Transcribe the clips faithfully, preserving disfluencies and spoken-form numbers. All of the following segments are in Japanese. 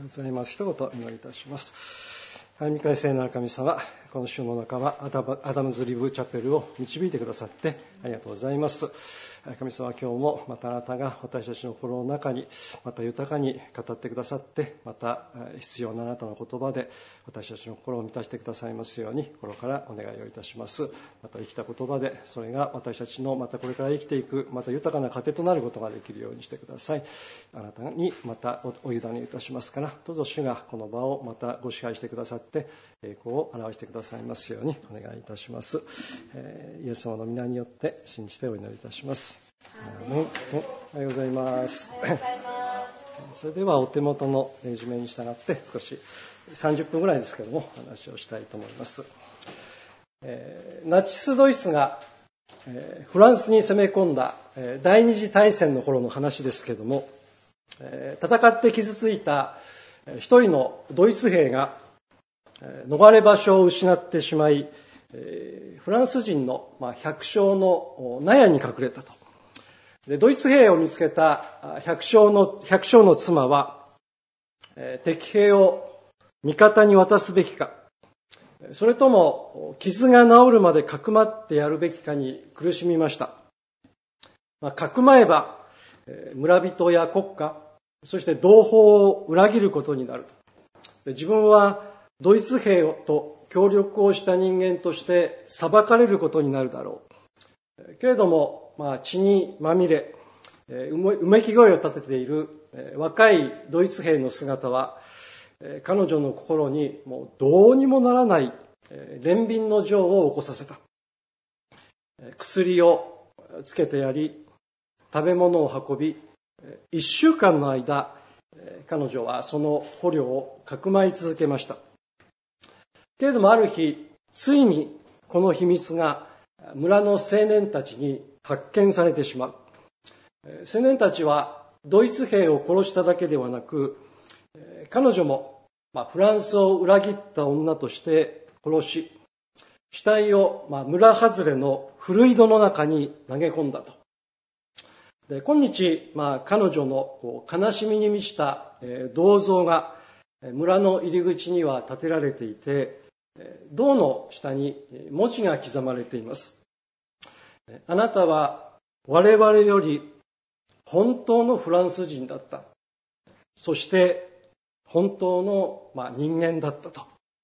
ございます。一言お祈りいたします。御会聖なる神様、この週の中はアダム、アダムズリブチャペルを導いてくださってありがとうございます。神様、今日もまたあなたが私たちの心の中にまた豊かに語ってくださって、また必要なあなたの言葉で私たちの心を満たしてくださいますように心からお願いをいたします。また生きた言葉でそれが私たちのまたこれから生きていくまた豊かな糧となることができるようにしてください。あなたにまたお委ねいたしますから、どうぞ主がこの場をまたご支配してくださって栄光を表してくださいますようにお願いいたします。えー、イエス様の皆によって信じてお祈りいたします。アーメン。おはようございます。それではお手元のレジュメに従って少しさんじゅっぷんぐらいですけども話をしたいと思います。えー、ナチスドイツが、えー、フランスに攻め込んだ、えー、第二次大戦の頃の話ですけども、えー、戦って傷ついた一人のドイツ兵が逃れ場所を失ってしまい、フランス人の百姓の納屋に隠れたと。で、ドイツ兵を見つけた百姓の、百姓の妻は、敵兵を味方に渡すべきか、それとも傷が治るまでかくまってやるべきかに苦しみました。まあ、かくまえば村人や国家、そして同胞を裏切ることになると。で、自分はドイツ兵と協力をした人間として裁かれることになるだろう。けれども、まあ、血にまみれ、うめき声を立てている若いドイツ兵の姿は、彼女の心にもうどうにもならない憐憫の情を起こさせた。薬をつけてやり、食べ物を運び、一週間の間、彼女はその捕虜をかくまい続けました。けれどもある日、ついにこの秘密が村の青年たちに発見されてしまう。青年たちはドイツ兵を殺しただけではなく、彼女もフランスを裏切った女として殺し、死体を村外れの古井戸の中に投げ込んだと。で、今日、まあ、彼女のこう悲しみに満ちた銅像が村の入り口には建てられていて、銅の下に文字が刻まれています。あなたは我々より本当のフランス人だった。そして本当の、まあ、人間だったと。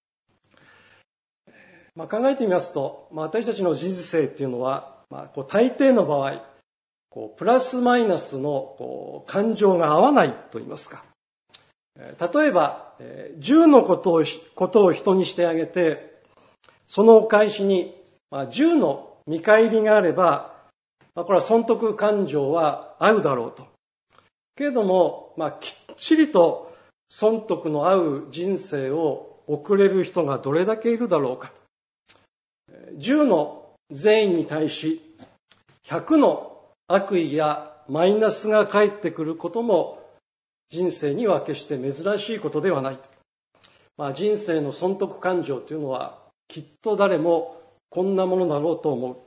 まあ、考えてみますと、まあ、私たちの人生っていうのは、まあ、こう大抵の場合、こうプラスマイナスのこう感情が合わないと言いますか。例えば、じゅうのことを、ことを人にしてあげて、そのお返しにじゅうの見返りがあれば、これは損得感情は合うだろうと。けれども、まあ、きっちりと損得の合う人生を送れる人がどれだけいるだろうか。じゅうの善意に対し、ひゃくの悪意やマイナスが返ってくることも、人生には決して珍しいことではない。まあ、人生の損得感情というのはきっと誰もこんなものだろうと思う。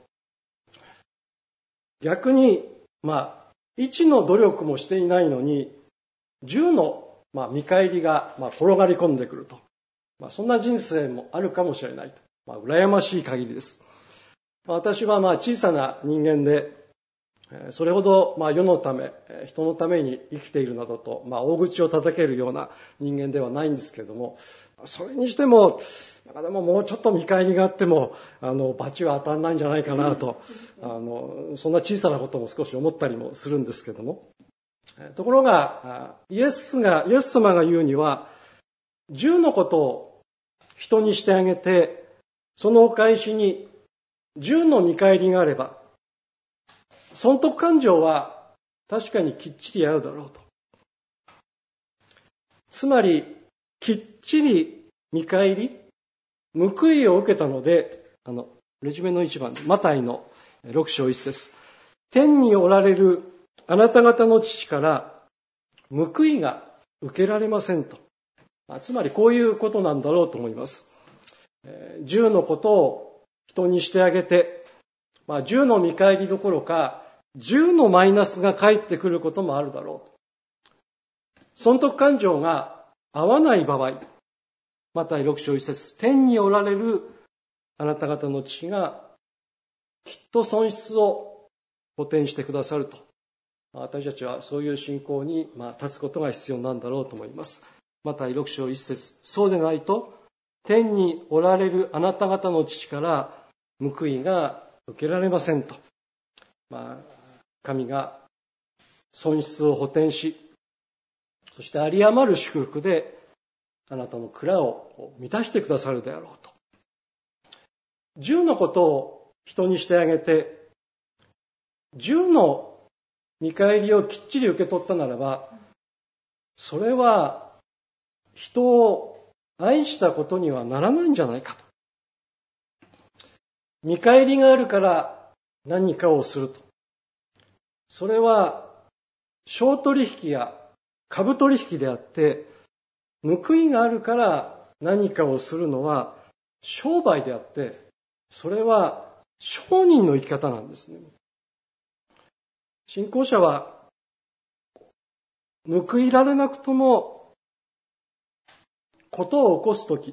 逆に、まあ、いちの努力もしていないのにじゅうの、まあ、見返りが、まあ、転がり込んでくると。まあ、そんな人生もあるかもしれないと。まあ、羨ましい限りです。まあ、私はまあ小さな人間で、それほどまあ世のため、人のために生きているなどと、まあ、大口を叩けるような人間ではないんですけれども、それにしても、でももうちょっと見返りがあっても、あの、罰は当たんないんじゃないかなと、あの、そんな小さなことも少し思ったりもするんですけれども。ところが、イエスが、イエス様が言うには、じゅうのことを人にしてあげて、そのお返しにじゅうの見返りがあれば、損得感情は確かにきっちり合うだろうと。つまり、きっちり見返り、報いを受けたので、あの、レジュメの一番、マタイのろく章一節。天におられるあなた方の父から報いが受けられませんと。つまりこういうことなんだろうと思います。じゅうのことを人にしてあげて、まあ、じゅうの見返りどころか、じゅうのマイナスが返ってくることもあるだろうと。損得感情が合わない場合、マタイろく章いち節、天におられるあなた方の父がきっと損失を補填してくださると。私たちはそういう信仰にまあ立つことが必要なんだろうと思います。マタイろく章いち節、そうでないと天におられるあなた方の父から報いが受けられませんと。まあ、神が損失を補填し、そして有り余る祝福であなたの蔵を満たしてくださるであろうと。十のことを人にしてあげて、十の見返りをきっちり受け取ったならば、それは人を愛したことにはならないんじゃないかと。見返りがあるから何かをすると。それは商取引や株取引であって、報いがあるから何かをするのは商売であって、それは商人の生き方なんですね。信仰者は報いられなくともことを起こすとき、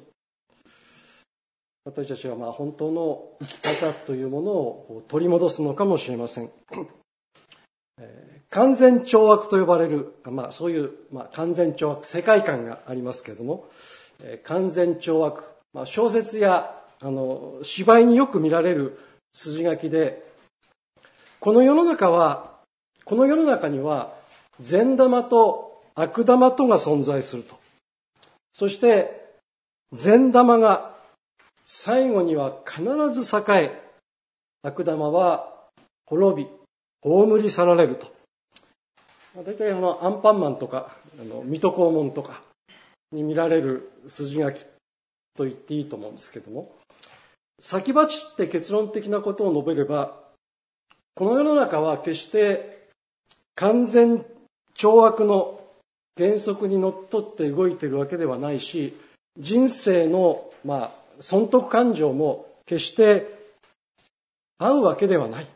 私たちはまあ本当の生き方というものを取り戻すのかもしれません。完全懲悪と呼ばれる、まあ、そういう、まあ、完全懲悪世界観がありますけれども、完全懲悪、まあ、小説やあの芝居によく見られる筋書きで、この世の中はこの世の中には善玉と悪玉とが存在すると。そして善玉が最後には必ず栄え、悪玉は滅び葬り去られると。大体あのアンパンマンとかあの水戸黄門とかに見られる筋書きと言っていいと思うんですけども、先走って結論的なことを述べれば、この世の中は決して完全懲悪の原則にのっとって動いているわけではないし、人生のまあ損得感情も決して合うわけではない。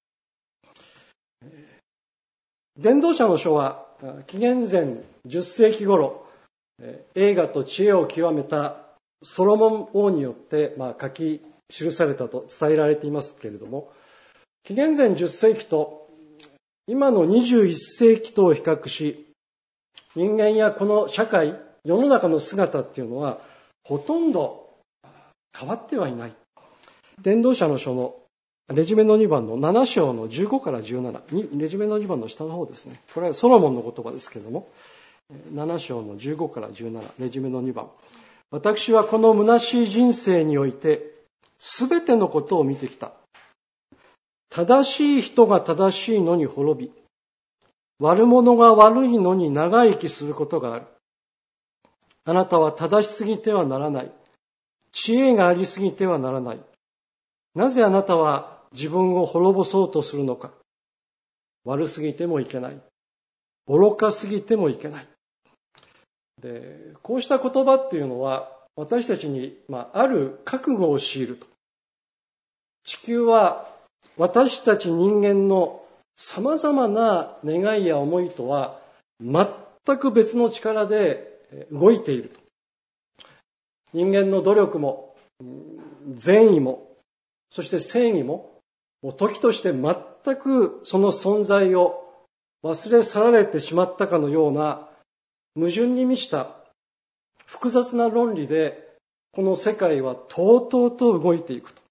伝道者の書は紀元前じゅっ世紀頃、栄華と知恵を極めたソロモン王によってまあ書き記されたと伝えられていますけれども、紀元前じゅっ世紀と今のにじゅういっ世紀とを比較し、人間やこの社会、世の中の姿っていうのはほとんど変わってはいない。伝道者の書のレジュメのにばんのなな章のじゅうごからじゅうなな、レジュメのにばんの下の方ですね。これはソロモンの言葉ですけれども、なな章のじゅうごからじゅうなな、レジュメのにばん。私はこの虚しい人生において、すべてのことを見てきた。正しい人が正しいのに滅び、悪者が悪いのに長生きすることがある。あなたは正しすぎてはならない。知恵がありすぎてはならない。なぜあなたは自分を滅ぼそうとするのか。悪すぎてもいけない。愚かすぎてもいけない。で、こうした言葉っていうのは私たちに、まあ、ある覚悟を強いると。地球は私たち人間のさまざまな願いや思いとは全く別の力で動いていると。人間の努力も善意もそして正義も時として全くその存在を忘れ去られてしまったかのような矛盾に満ちた複雑な論理でこの世界はとうとうと動いていくと。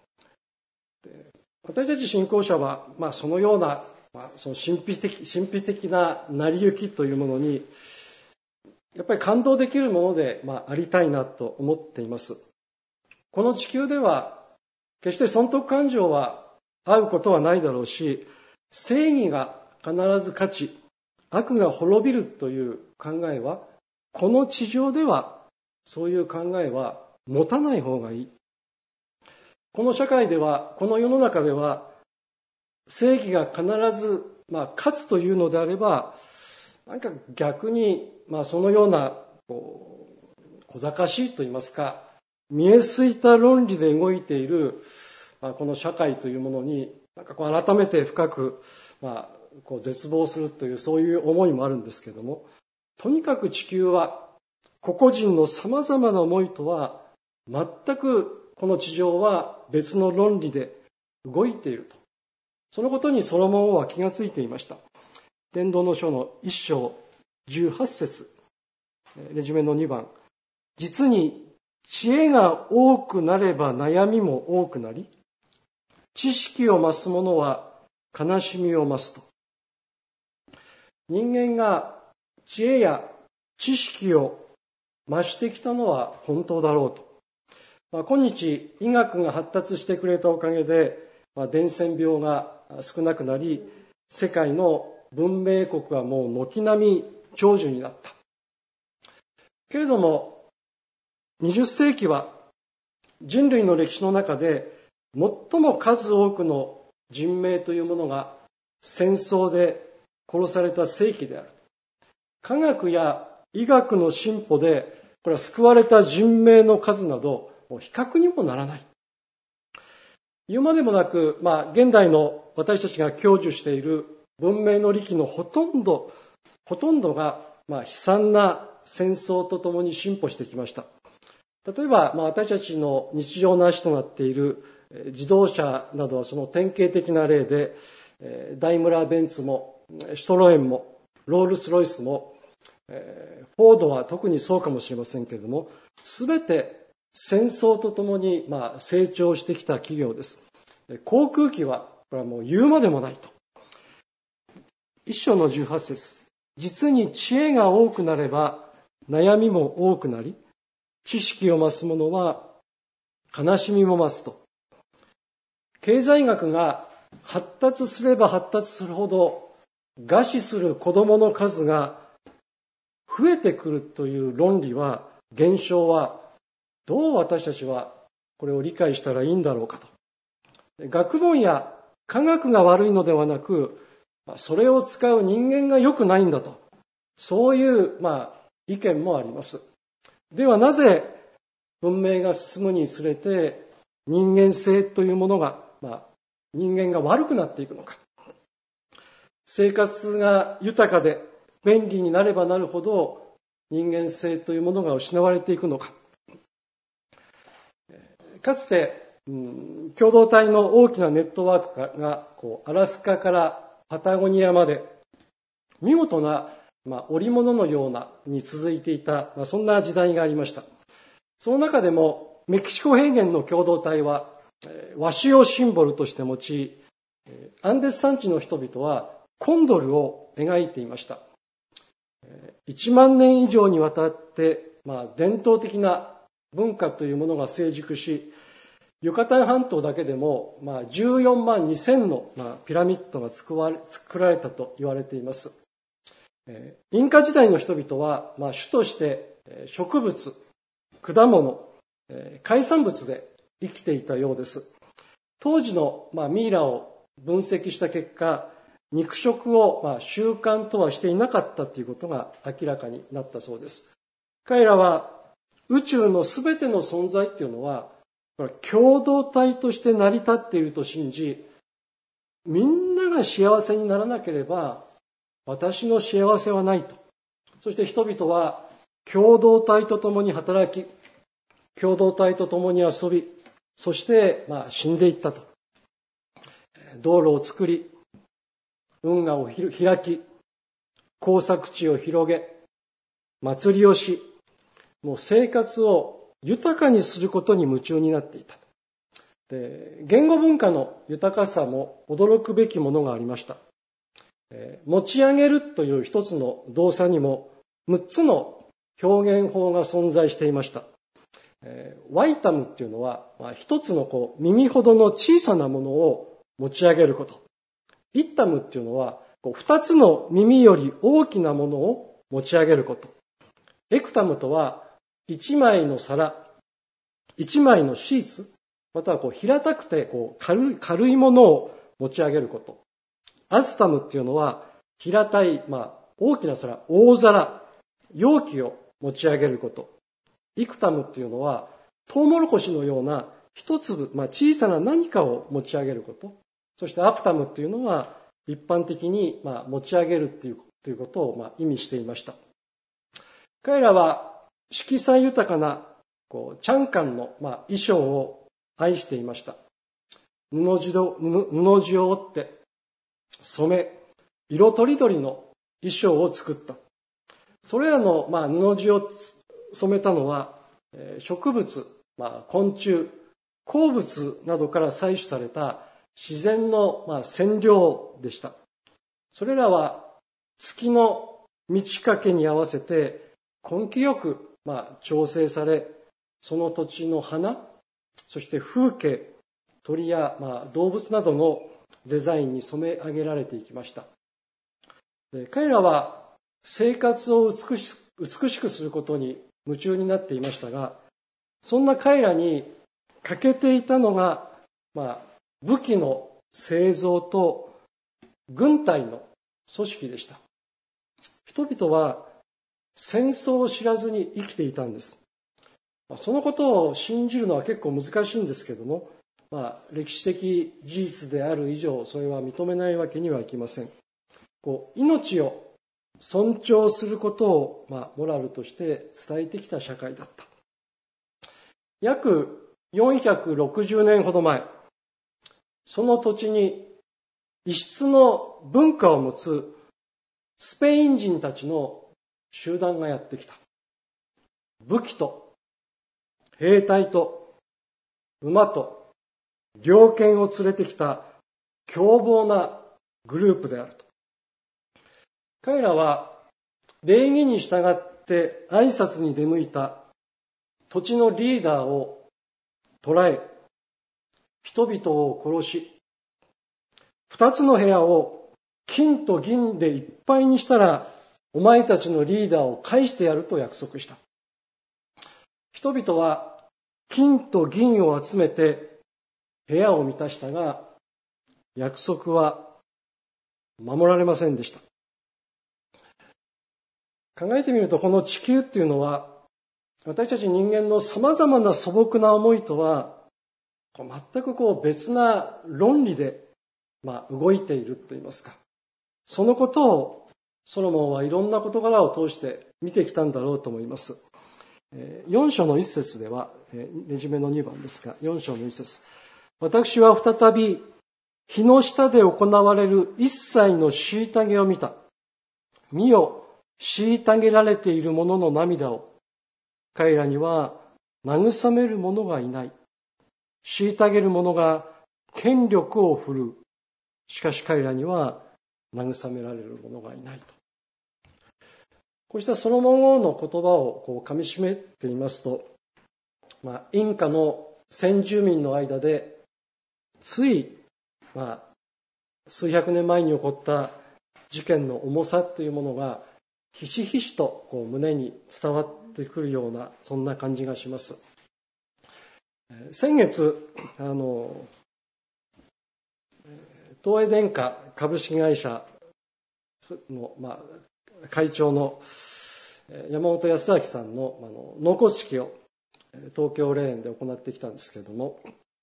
私たち信仰者は、まあ、そのような、まあ、その神秘的、神秘的な成り行きというものにやっぱり感動できるもので、まあ、ありたいなと思っています。この地球では決して損得感情は合うことはないだろうし、正義が必ず勝ち、悪が滅びるという考えは、この地上ではそういう考えは持たない方がいい。この社会では、この世の中では、正義が必ず、まあ、勝つというのであれば、なんか逆に、まあ、そのようなこう小賢しいと言いますか、見えすいた論理で動いている、まあ、この社会というものになんかこう改めて深く、まあ、こう絶望するというそういう思いもあるんですけれども、とにかく地球は個々人の様々な思いとは全くこの地上は別の論理で動いていると。そのことにソロモン王は気がついていました。伝道の書の一章十八節、レジュメの二番。実に知恵が多くなれば悩みも多くなり、知識を増す者は悲しみを増すと。人間が知恵や知識を増してきたのは本当だろうと。まあ、今日医学が発達してくれたおかげで、まあ、伝染病が少なくなり、世界の文明国はもう軒並み長寿になった。けれども、にじゅっ世紀は人類の歴史の中で最も数多くの人命というものが戦争で殺された世紀である。科学や医学の進歩で、これは救われた人命の数など、比較にもならない。言うまでもなく、まあ、現代の私たちが享受している文明の利器のほとんど、ほとんどが、まあ、悲惨な戦争とともに進歩してきました。例えば、まあ、私たちの日常の足となっている自動車などはその典型的な例で、ダイムラーベンツも、シュトロエンも、ロールスロイスも、フォードは特にそうかもしれませんけれども、すべて戦争とともにまあ成長してきた企業です。航空機はこれはもう言うまでもないと。一章の十八節。実に知恵が多くなれば悩みも多くなり、知識を増す者は悲しみも増すと。経済学が発達すれば発達するほど餓死する子供の数が増えてくるという論理は、現象はどう私たちはこれを理解したらいいんだろうかと。学問や科学が悪いのではなく、それを使う人間が良くないんだと。そういう、まあ、意見もあります。ではなぜ文明が進むにつれて人間性というものが、まあ、人間が悪くなっていくのか。生活が豊かで便利になればなるほど人間性というものが失われていくのか。かつて、うん、共同体の大きなネットワークがこうアラスカからパタゴニアまで見事な、まあ、織物のようなに続いていた、まあ、そんな時代がありました。その中でもメキシコ平原の共同体はワシをシンボルとして用い、アンデス山地の人々はコンドルを描いていました。いちまんねん以上にわたって、まあ、伝統的な文化というものが成熟し、ユカタン半島だけでも、まあ、じゅうよんまんにせんの、まあ、ピラミッドが作られたと言われています。インカ時代の人々は、まあ、主として植物、果物、海産物で生きていたようです。当時の、まあ、ミイラを分析した結果、肉食を、まあ、習慣とはしていなかったということが明らかになったそうです。彼らは宇宙のすべての存在っていうのは共同体として成り立っていると信じ、みんなが幸せにならなければ私の幸せはないと。そして人々は共同体と共に働き、共同体と共に遊び、そしてまあ死んでいったと。道路を作り、運河を開き、耕作地を広げ、祭りをし、もう生活を豊かにすることに夢中になっていた。で、言語文化の豊かさも驚くべきものがありました。持ち上げるという一つの動作にもむっつの表現法が存在していました。ワイタムっていうのは一つのこう耳ほどの小さなものを持ち上げること。イッタムっていうのは二つの耳より大きなものを持ち上げること。エクタムとは一枚の皿、一枚のシーツ、またはこう平たくてこう軽い、軽いものを持ち上げること。アスタムっていうのは平たい、まあ、大きな皿、大皿、容器を持ち上げること。イクタムっていうのはトウモロコシのような一粒、まあ、小さな何かを持ち上げること。そしてアプタムっていうのは一般的にまあ持ち上げるっていうということをまあ意味していました。彼らは色彩豊かなこうチャンカンの、まあ、衣装を愛していました。布地を、布、布地を折って染め、色とりどりの衣装を作った。それらの、まあ、布地を染めたのは植物、まあ、昆虫、鉱物などから採取された自然の、まあ、染料でした。それらは月の満ち欠けに合わせて根気よく、まあ、調整され、その土地の花、そして風景、鳥や、まあ、動物などのデザインに染め上げられていきました。で、彼らは生活を美し、美しくすることに夢中になっていましたが、そんな彼らに欠けていたのが、まあ、武器の製造と軍隊の組織でした。人々は戦争を知らずに生きていたんです。そのことを信じるのは結構難しいんですけども、まあ、歴史的事実である以上、それは認めないわけにはいきません。こう命を尊重することを、まあ、モラルとして伝えてきた社会だった。約よんひゃくろくじゅうねんほど前、その土地に異質の文化を持つスペイン人たちの集団がやってきた。武器と兵隊と馬と猟犬を連れてきた凶暴なグループであると。彼らは礼儀に従って挨拶に出向いた土地のリーダーを捕らえ、人々を殺し、二つの部屋を金と銀でいっぱいにしたら、お前たちのリーダーを返してやると約束した。人々は金と銀を集めて部屋を満たしたが、約束は守られませんでした。考えてみると、この地球っていうのは、私たち人間の様々な素朴な思いとは、全くこう別な論理で、まあ、動いているといいますか。そのことをソロモンはいろんな事柄を通して見てきたんだろうと思います。よん章の一節では、レジュメのにばんですが、よん章の一節。私は再び日の下で行われる一切の虐げを見た。見よ、虐げられている者の涙を。彼らには慰める者がいない。虐げる者が権力を振るう。しかし彼らには慰められる者がいないと。こうしたソロモン王の言葉をこう噛み締めていますと、まあ、インカの先住民の間でつい、まあ、数百年前に起こった事件の重さというものがひしひしとこう胸に伝わってくるような、そんな感じがします。先月、あの東映電化株式会社の、まあ、会長の山本康明さんの、あの納骨式を東京霊園で行ってきたんですけれども、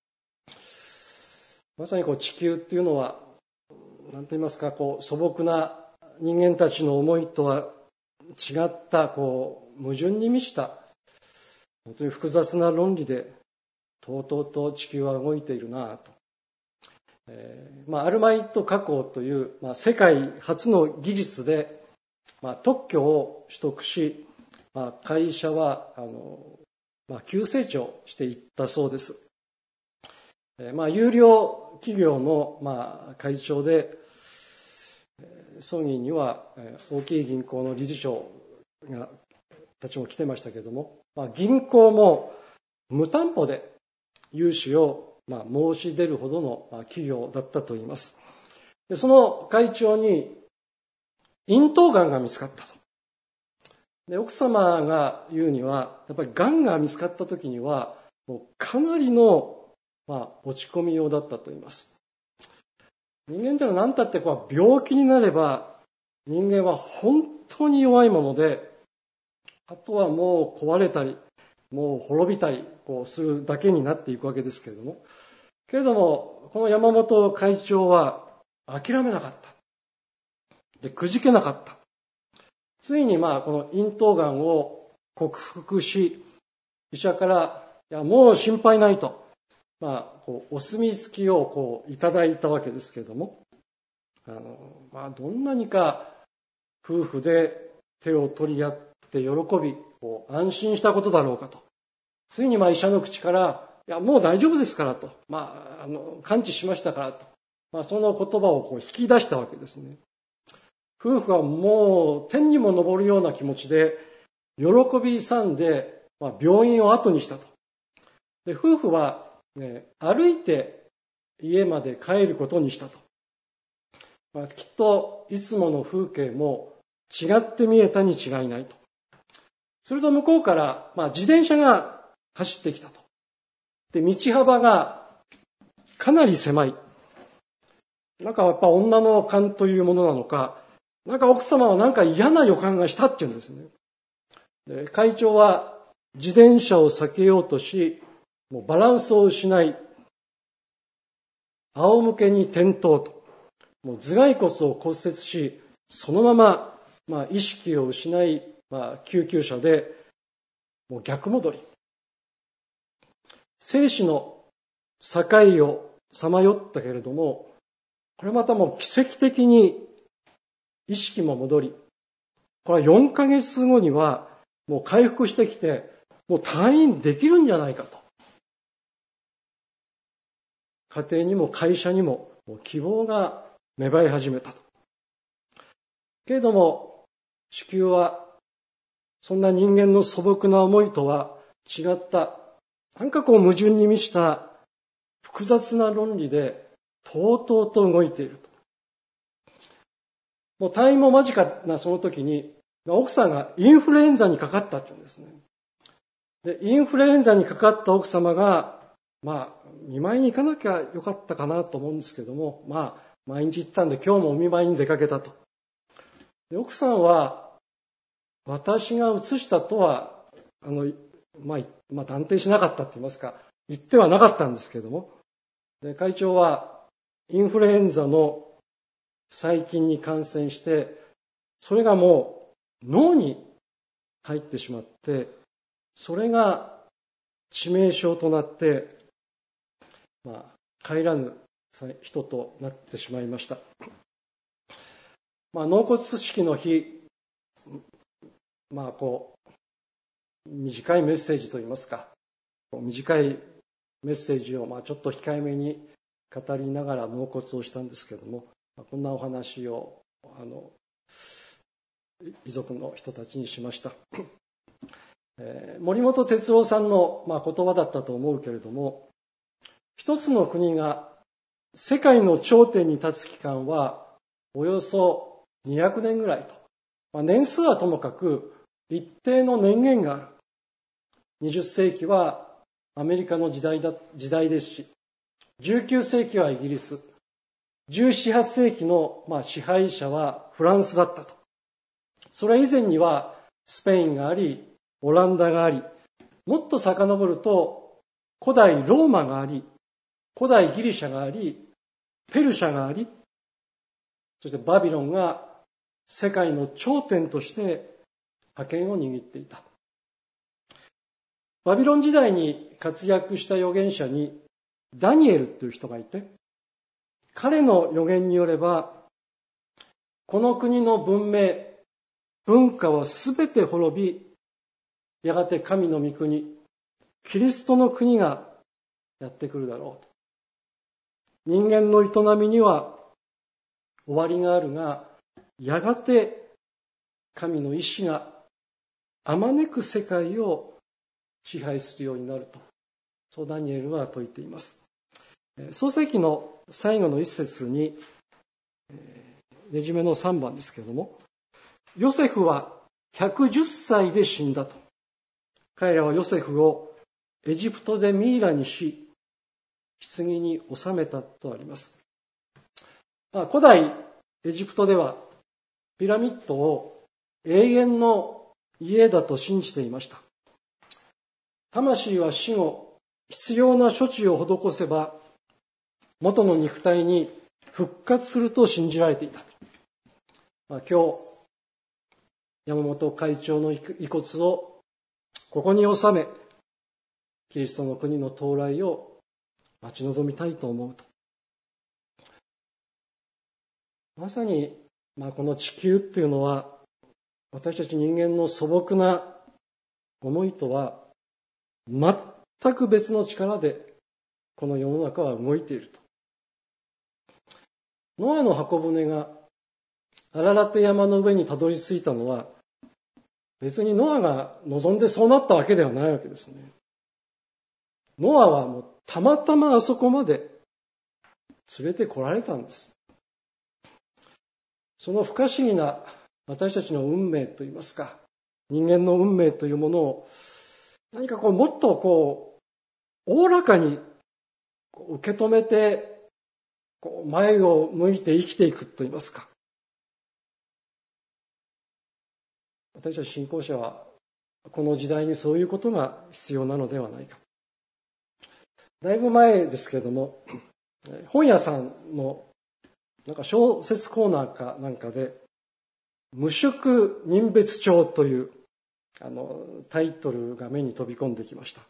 まさにこう地球っていうのは何と言いますか、こう素朴な人間たちの思いとは違ったこう矛盾に満ちた本当に複雑な論理でとうとうと地球は動いているなと。えーまあ、アルマイト加工という、まあ、世界初の技術で、まあ、特許を取得し、まあ、会社はあの、まあ、急成長していったそうです。えーまあ、有料企業の、まあ、会長で、葬儀には大きい銀行の理事長がたちも来てましたけれども、まあ、銀行も無担保で融資をまあ、申し出るほどの企業だったといいます。で、その会長に咽頭がんが見つかったと。で、奥様が言うには、やっぱりがんが見つかった時にはもうかなりの、まあ、落ち込みようだったと言います。人間というのは何たってこう病気になれば人間は本当に弱いもので、あとはもう壊れたりもう滅びたりこうするだけになっていくわけですけれども、けれどもこの山本会長は諦めなかった。で、くじけなかった。ついにまあこの咽頭がんを克服し、医者から、いや、もう心配ないと、まあ、こうお墨付きをこういただいたわけですけれども、あの、まあ、どんなにか夫婦で手を取り合って喜び、こう安心したことだろうかと。ついにまあ医者の口から、いや、もう大丈夫ですからと、まあ、あの完治しましたからと、まあ、その言葉をこう引き出したわけですね。夫婦はもう天にも昇るような気持ちで、喜び勇んで、まあ、病院を後にしたと。で、夫婦は、ね、歩いて家まで帰ることにしたと。まあ、きっといつもの風景も違って見えたに違いないと。すると向こうから、まあ、自転車が走ってきたと。で、道幅がかなり狭い。なんかやっぱ女の勘というものなのか、なんか奥様はなんか嫌な予感がしたっていうんですね。で、会長は自転車を避けようとし、もうバランスを失い、仰向けに転倒と、もう頭蓋骨を骨折し、そのまま、まあ、意識を失い、まあ、救急車でもう逆戻り。生死の境をさまよったけれども、これまたもう奇跡的に意識も戻り、これはよんかげつごにはもう回復してきて、もう退院できるんじゃないかと。家庭にも会社にも希望が芽生え始めたと。けれども、子宮はそんな人間の素朴な思いとは違った、なんかこう矛盾に満ちた複雑な論理でとうとうと動いていると。もう退院も間近なその時に、奥さんがインフルエンザにかかったって言うんですね。で、インフルエンザにかかった奥様が、まあ、見舞いに行かなきゃよかったかなと思うんですけども、まあ、毎日行ったんで今日もお見舞いに出かけたと。で、奥さんは、私が移したとは、あの、まあ、まあ、断定しなかったって言いますか、言ってはなかったんですけども、で、会長は、インフルエンザの細菌に感染して、それがもう脳に入ってしまって、それが致命傷となって、まあ、帰らぬ人となってしまいました。まあ、納骨式の日、まあ、こう、短いメッセージといいますか、短いメッセージを、まあ、ちょっと控えめに語りながら納骨をしたんですけれども、こんなお話を、あの、遺族の人たちにしました。えー、森本哲郎さんの、まあ、言葉だったと思うけれども、一つの国が世界の頂点に立つ期間はおよそにひゃくねんぐらいと。まあ、年数はともかく一定の年限がある。にじゅっせいきはアメリカの時代だ、時代ですし、じゅうきゅうせいきはイギリス、じゅうなな、はっせいきの、まあ、支配者はフランスだったと。それ以前にはスペインがあり、オランダがあり、もっと遡ると古代ローマがあり、古代ギリシャがあり、ペルシャがあり、そしてバビロンが世界の頂点として覇権を握っていた。バビロン時代に活躍した預言者にダニエルという人がいて、彼の預言によれば、この国の文明、文化はすべて滅び、やがて神の御国、キリストの国がやってくるだろうと。人間の営みには終わりがあるが、やがて神の意志があまねく世界を支配するようになると、そうダニエルは説いています。創世記の最後の一節に、ねじめのさんばんですけれども、ヨセフはひゃくじゅっさいで死んだと。彼らはヨセフをエジプトでミイラにし、棺に収めたとあります。古代エジプトではピラミッドを永遠の家だと信じていました。魂は死後、必要な処置を施せば元の肉体に復活すると信じられていたと。まあ、今日山本会長の遺骨をここに収め、キリストの国の到来を待ち望みたいと思うと。まさに、まあ、この地球っていうのは、私たち人間の素朴な思いとは全く別の力でこの世の中は動いていると。ノアの箱舟がアララテ山の上にたどり着いたのは、別にノアが望んでそうなったわけではないわけですね。ノアはもうたまたまあそこまで連れてこられたんです。その不可思議な私たちの運命といいますか、人間の運命というものを何かこうもっとこうおおらかに受け止めて、こう前を向いて生きていくといいますか。私たち信仰者はこの時代にそういうことが必要なのではないか。だいぶ前ですけれども、本屋さんのなんか小説コーナーかなんかで、無宿人別帳というあのタイトルが目に飛び込んできました。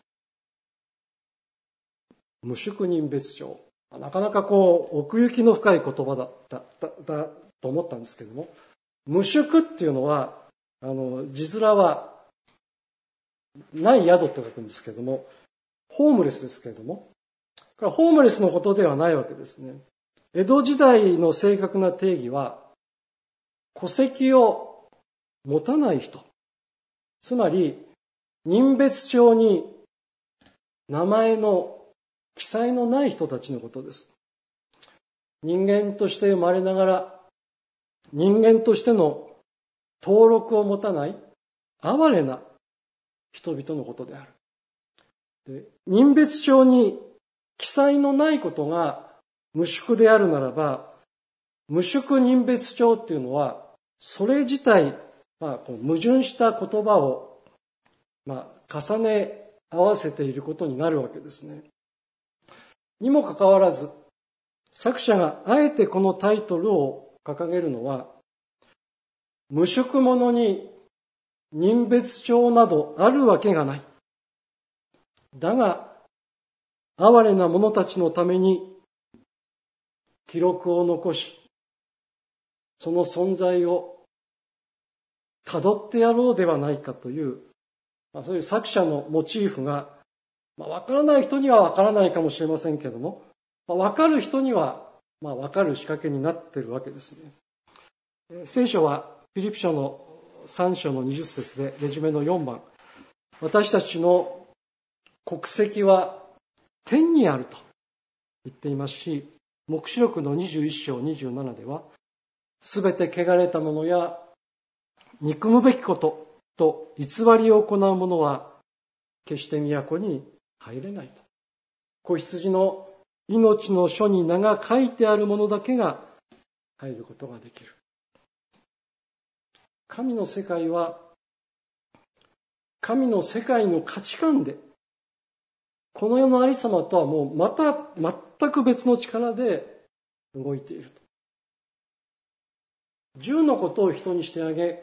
無宿人別帳。なかなかこう奥行きの深い言葉だっただだと思ったんですけれども、無宿っていうのはあの字面はない宿と書くんですけれども、ホームレスですけれども、これはホームレスのことではないわけですね。江戸時代の正確な定義は、戸籍を持たない人、つまり人別帳に名前の記載のない人たちのことです。人間として生まれながら、人間としての登録を持たない哀れな人々のことである。で、人別帳に記載のないことが無宿であるならば、無宿人別帳っていうのは、それ自体、まあ、こう矛盾した言葉を、まあ、重ね合わせていることになるわけですね。にもかかわらず、作者があえてこのタイトルを掲げるのは、無宿者に人別帳などあるわけがない。だが、哀れな者たちのために記録を残し、その存在を辿ってやろうではないかという、まあ、そういう作者のモチーフが、まあ、分からない人には分からないかもしれませんけれども、まあ、分かる人には、まあ、分かる仕掛けになっているわけですね。聖書はフィリピ書のさん章のにじゅっ節でレジュメのよん番、私たちの国籍は天にあると言っていますし、黙示録のにじゅういち章にじゅうななでは、すべて汚れたものや憎むべきことと偽りを行う者は決して都に入れないと。子羊の命の書に名が書いてあるものだけが入ることができる。神の世界は神の世界の価値観で、この世のありさまとはもうまた全く別の力で動いていると。じゅうのことを人にしてあげ、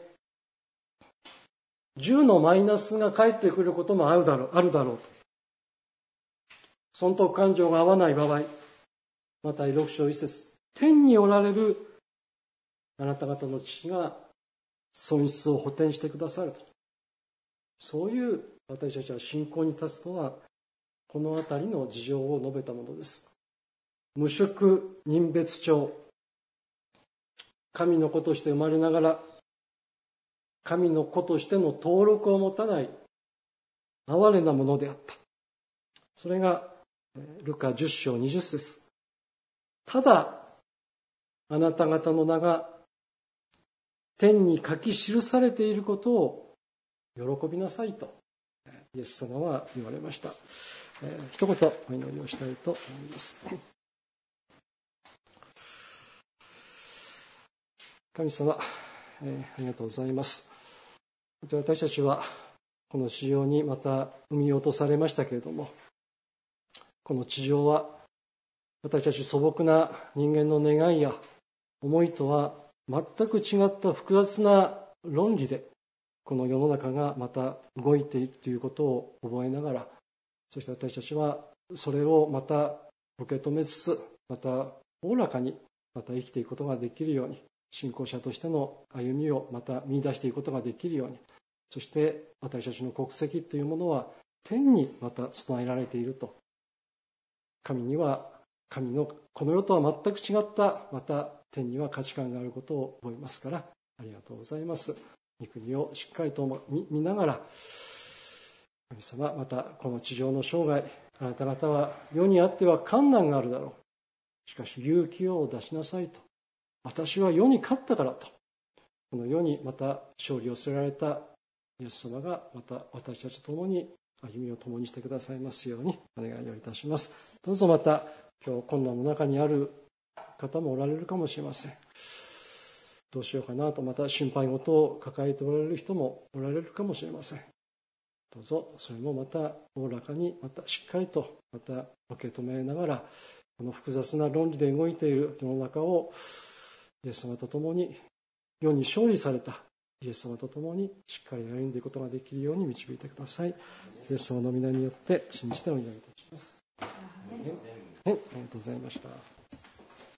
じゅうのマイナスが返ってくることもあるだろう、あるだろうと。損得感情が合わない場合、マタイろく章いち節、天におられるあなた方の父が損失を補填してくださると。そういう私たちは信仰に立つのは、このあたりの事情を述べたものです。無宿人別帳、神の子として生まれながら、神の子としての登録を持たない哀れなものであった。それがルカじゅっ章にじゅっ節。ただ、あなた方の名が天に書き記されていることを喜びなさいと、イエス様は言われました。えー、一言お祈りをしたいと思います。神様、えー、ありがとうございます。私たちはこの地上にまた産み落とされましたけれども、この地上は私たち素朴な人間の願いや思いとは全く違った複雑な論理でこの世の中がまた動いているということを覚えながら、そして私たちはそれをまた受け止めつつ、またおおらかにまた生きていくことができるように、信仰者としての歩みをまた見出していくことができるように、そして私たちの国籍というものは天にまた備えられていると、神には神のこの世とは全く違ったまた天には価値観があることを覚えますから、ありがとうございます。御国をしっかりと 見, 見ながら、神様、またこの地上の生涯、あなた方は世にあっては困難があるだろう、しかし勇気を出しなさいと、私は世に勝ったからと、この世にまた勝利を据えられたイエス様がまた私たちと共に歩みを共にしてくださいますようにお願いをいたします。どうぞまた今日困難の中にある方もおられるかもしれません。どうしようかなとまた心配事を抱えておられる人もおられるかもしれません。どうぞそれもまたおおらかにまたしっかりとまた受け止めながら、この複雑な論理で動いている世の中をイエス様と共に、世に勝利されたイエス様と共にしっかり歩んでいくことができるように導いてください。イエス様の皆によって信じてお願いいたします。はい、ありがとうございました。